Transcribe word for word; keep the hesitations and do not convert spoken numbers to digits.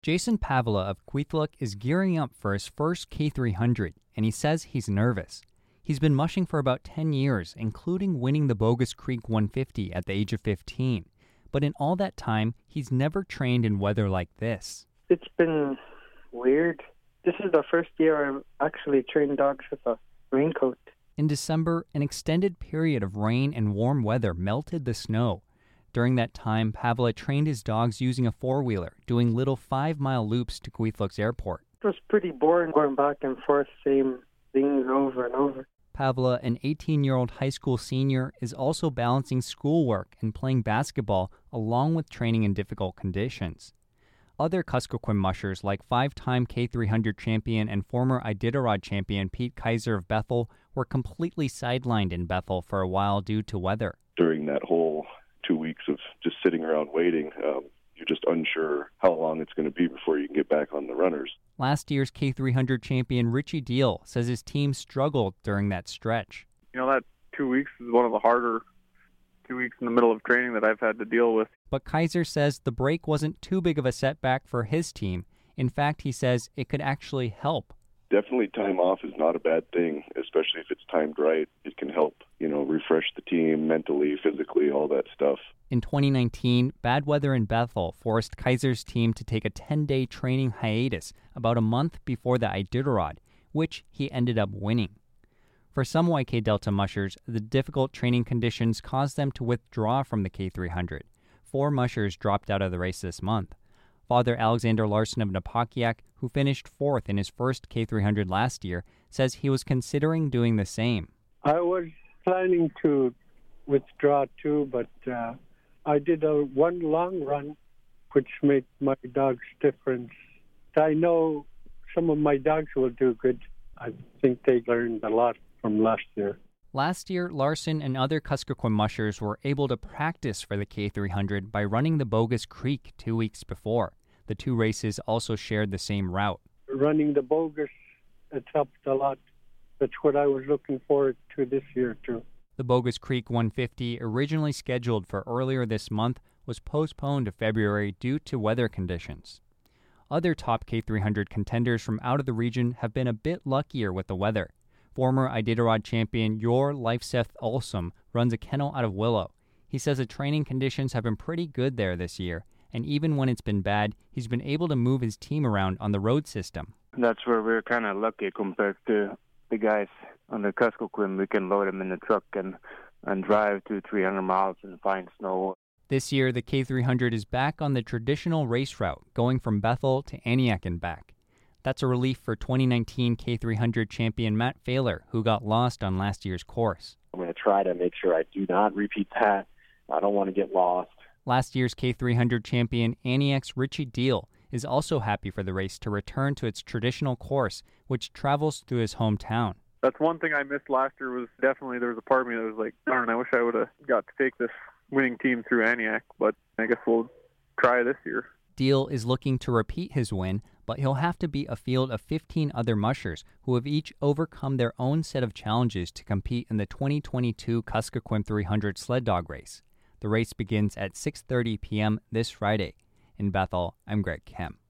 Jason Pavla of Kwethluk is gearing up for his first K three hundred, and he says he's nervous. He's been mushing for about ten years, including winning the Bogus Creek one fifty at the age of fifteen. But in all that time, he's never trained in weather like this. It's been weird. This is the first year I've actually trained dogs with a raincoat. In December, an extended period of rain and warm weather melted the snow. During that time, Pavla trained his dogs using a four-wheeler, doing little five-mile loops to Kwethluk's airport. It was pretty boring going back and forth, same things over and over. Pavla, an eighteen-year-old high school senior, is also balancing schoolwork and playing basketball along with training in difficult conditions. Other Kuskokwim mushers like five-time K three hundred champion and former Iditarod champion Pete Kaiser of Bethel were completely sidelined in Bethel for a while due to weather. During that whole two weeks of just sitting around waiting, um, you're just unsure how long it's going to be before you can get back on the runners. Last year's K three hundred champion Richie Deal says his team struggled during that stretch. You know, that two weeks is one of the harder two weeks in the middle of training that I've had to deal with. But Kaiser says the break wasn't too big of a setback for his team. In fact, he says it could actually help. Definitely time off is not a bad thing, especially if it's timed right. It can help, you know, refresh the team mentally, physically, all that stuff. In twenty nineteen, bad weather in Bethel forced Kaiser's team to take a ten-day training hiatus about a month before the Iditarod, which he ended up winning. For some Y K Delta mushers, the difficult training conditions caused them to withdraw from the K three hundred. Four mushers dropped out of the race this month. Father Alexander Larson of Napakiak, who finished fourth in his first K three hundred last year, says he was considering doing the same. I was planning to withdraw too, but uh, I did a one long run, which made my dogs difference. I know some of my dogs will do good. I think they learned a lot from last year. Last year, Larson and other Kuskokwim mushers were able to practice for the K three hundred by running the Bogus Creek two weeks before. The two races also shared the same route. Running the Bogus, it's helped a lot. That's what I was looking forward to this year, too. The Bogus Creek one fifty, originally scheduled for earlier this month, was postponed to February due to weather conditions. Other top K three hundred contenders from out of the region have been a bit luckier with the weather. Former Iditarod champion Yor Leifseth Olsum runs a kennel out of Willow. He says the training conditions have been pretty good there this year, and even when it's been bad, he's been able to move his team around on the road system. That's where we're kind of lucky compared to the guys on the Kuskokwim. We can load them in the truck and, and drive to three hundred miles and find snow. This year, the K three hundred is back on the traditional race route, going from Bethel to Aniak and back. That's a relief for twenty nineteen K three hundred champion Matt Failer, who got lost on last year's course. I'm going to try to make sure I do not repeat that. I don't want to get lost. Last year's K three hundred champion Aniak's Richie Deal is also happy for the race to return to its traditional course, which travels through his hometown. That's one thing I missed last year. Was definitely there was a part of me that was like, darn, I wish I would have got to take this winning team through Aniak, but I guess we'll try this year. Deal is looking to repeat his win, but he'll have to beat a field of fifteen other mushers who have each overcome their own set of challenges to compete in the twenty twenty-two Kuskokwim three hundred sled dog race. The race begins at six thirty p.m. this Friday. In Bethel, I'm Greg Kemp.